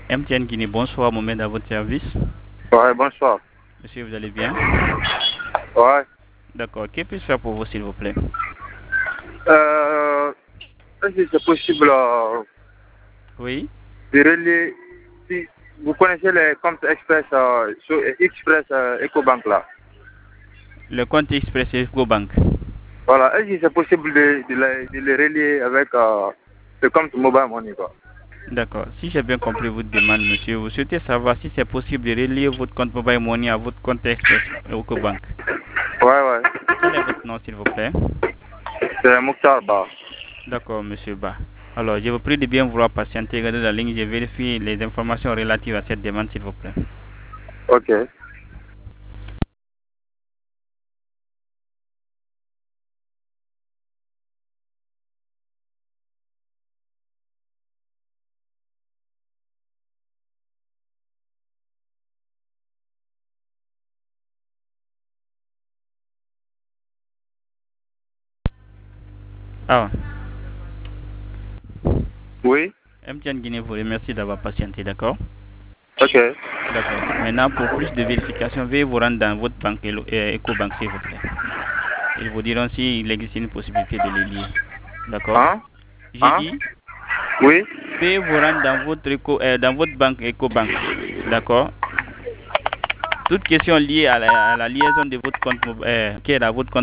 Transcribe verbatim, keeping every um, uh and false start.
M T N Guinée, bonsoir, Mohamed à votre service. Ouais, bonsoir. Monsieur, vous allez bien? Ouais. D'accord. Que puis-je faire pour vous, s'il vous plaît? Euh, Est-ce que c'est possible euh, Oui. de relier, si vous connaissez les comptes Express, euh, sur Express euh, EcoBank là. Le compte Express EcoBank. Voilà, est-ce que c'est possible de, de, les, de les relier avec euh, le compte Mobile Money quoi? D'accord. Si j'ai bien compris votre demande, monsieur, vous souhaitez savoir si c'est possible de relier votre compte Mobile Money à votre compte Express EcoBank. Ouais, ouais. Quel est votre nom, s'il vous plaît? C'est Mokhtar Ba. D'accord, monsieur Ba. Alors, je vous prie de bien vouloir patienter, garder la ligne, je vérifie les informations relatives à cette demande, s'il vous plaît. Ok. Ah, Oui. M T N Guinée vous remercie d'avoir patienté, d'accord? Ok. D'accord. Maintenant, pour plus de vérification, veuillez vous rendre dans votre banque Elo- euh, EcoBank, s'il vous plaît. Ils vous diront s'il existe une possibilité de les lier. D'accord? Hein? J'ai Hein? dit, Oui. veuillez vous rendre dans votre, éco, euh, dans votre banque EcoBank. D'accord? Toute question liée à la, à la liaison de votre compte, mob- euh, qui est dans votre compte